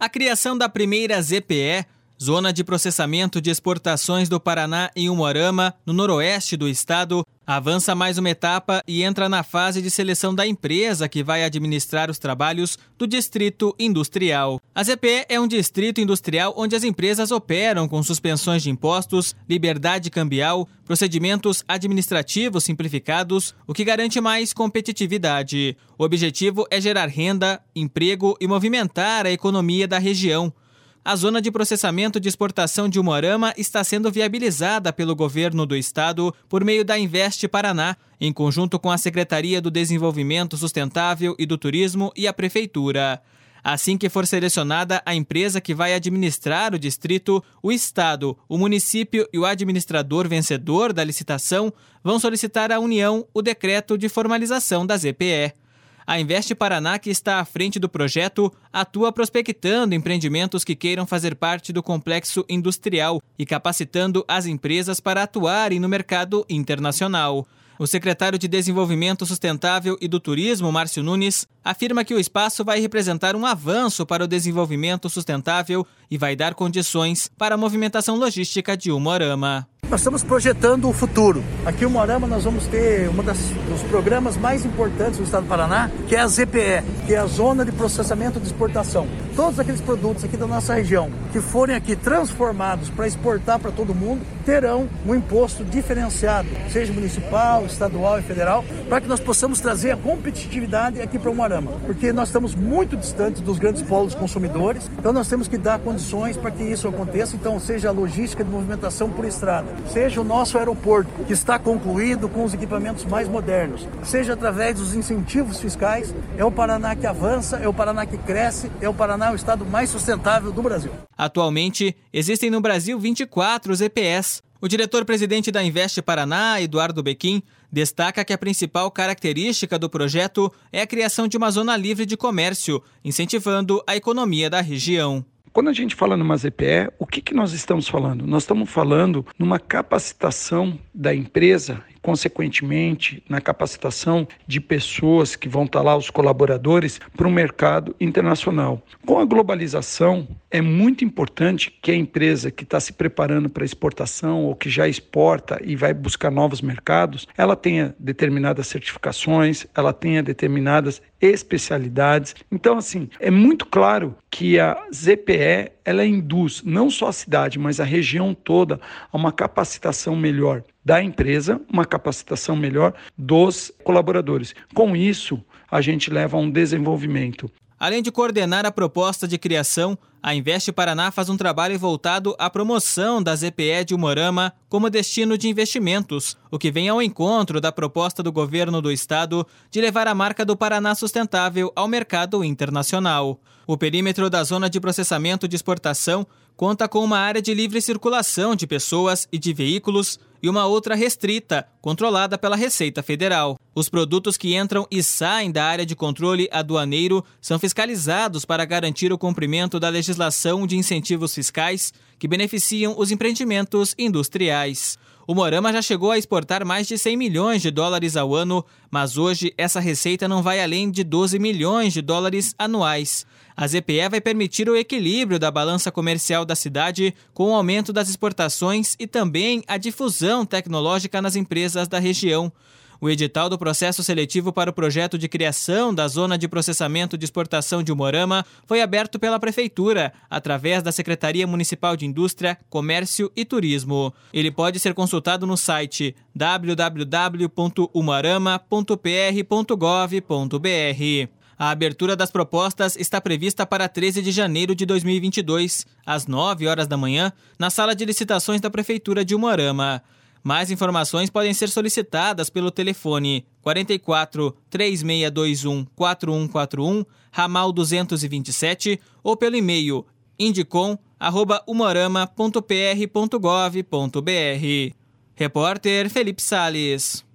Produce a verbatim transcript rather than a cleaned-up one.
A criação da primeira Z P E, Zona de Processamento de Exportações do Paraná em Umuarama, no noroeste do estado, avança mais uma etapa e entra na fase de seleção da empresa que vai administrar os trabalhos do Distrito Industrial. A Z P E é um distrito industrial onde as empresas operam com suspensões de impostos, liberdade cambial, procedimentos administrativos simplificados, o que garante mais competitividade. O objetivo é gerar renda, emprego e movimentar a economia da região. A Zona de Processamento de Exportação de Umuarama está sendo viabilizada pelo governo do estado por meio da Invest Paraná, em conjunto com a Secretaria do Desenvolvimento Sustentável e do Turismo e a Prefeitura. Assim que for selecionada a empresa que vai administrar o distrito, o estado, o município e o administrador vencedor da licitação vão solicitar à União o decreto de formalização da Z P E. A Invest Paraná, que está à frente do projeto, atua prospectando empreendimentos que queiram fazer parte do complexo industrial e capacitando as empresas para atuarem no mercado internacional. O secretário de Desenvolvimento Sustentável e do Turismo, Márcio Nunes, afirma que o espaço vai representar um avanço para o desenvolvimento sustentável e vai dar condições para a movimentação logística de Umuarama. Nós estamos projetando o futuro. Aqui em Umuarama nós vamos ter um dos programas mais importantes do estado do Paraná, que é a Z P E, que é a Zona de Processamento de Exportação. Todos aqueles produtos aqui da nossa região que forem aqui transformados para exportar para todo mundo, terão um imposto diferenciado, seja municipal, estadual e federal, para que nós possamos trazer a competitividade aqui para Umuarama. Porque nós estamos muito distantes dos grandes polos consumidores, então nós temos que dar condições para que isso aconteça. Então, seja a logística de movimentação por estrada, seja o nosso aeroporto, que está concluído com os equipamentos mais modernos, seja através dos incentivos fiscais, é o Paraná que avança, é o Paraná que cresce, é o Paraná o estado mais sustentável do Brasil. Atualmente, existem no Brasil vinte e quatro Z P Es. O diretor-presidente da Invest Paraná, Eduardo Bequim, destaca que a principal característica do projeto é a criação de uma zona livre de comércio, incentivando a economia da região. Quando a gente fala numa Z P E, o que, que nós estamos falando? Nós estamos falando numa capacitação da empresa, consequentemente, na capacitação de pessoas que vão estar lá, os colaboradores, para o mercado internacional. Com a globalização, é muito importante que a empresa que está se preparando para exportação ou que já exporta e vai buscar novos mercados, ela tenha determinadas certificações, ela tenha determinadas especialidades. Então, assim, é muito claro que a Z P E, ela induz não só a cidade, mas a região toda a uma capacitação melhor da empresa, uma capacitação melhor dos colaboradores. Com isso, a gente leva a um desenvolvimento. Além de coordenar a proposta de criação, a Invest Paraná faz um trabalho voltado à promoção da Z P E de Umuarama como destino de investimentos, o que vem ao encontro da proposta do governo do estado de levar a marca do Paraná Sustentável ao mercado internacional. O perímetro da Zona de Processamento de Exportação conta com uma área de livre circulação de pessoas e de veículos e uma outra restrita, controlada pela Receita Federal. Os produtos que entram e saem da área de controle aduaneiro são fiscalizados para garantir o cumprimento da legislação de incentivos fiscais que beneficiam os empreendimentos industriais. O Umuarama já chegou a exportar mais de cem milhões de dólares ao ano, mas hoje essa receita não vai além de doze milhões de dólares anuais. A Z P E vai permitir o equilíbrio da balança comercial da cidade com o aumento das exportações e também a difusão tecnológica nas empresas da região. O edital do processo seletivo para o projeto de criação da Zona de Processamento de Exportação de Umuarama foi aberto pela Prefeitura, através da Secretaria Municipal de Indústria, Comércio e Turismo. Ele pode ser consultado no site w w w ponto umuarama ponto p r ponto gov ponto b r. A abertura das propostas está prevista para treze de janeiro de dois mil e vinte e dois, às nove horas da manhã, na Sala de Licitações da Prefeitura de Umuarama. Mais informações podem ser solicitadas pelo telefone quarenta e quatro, três seis dois um, quatro um quatro um, ramal duzentos e vinte e sete, ou pelo e-mail indicom arroba umuarama ponto p r ponto gov ponto b r. Repórter Felipe Sales.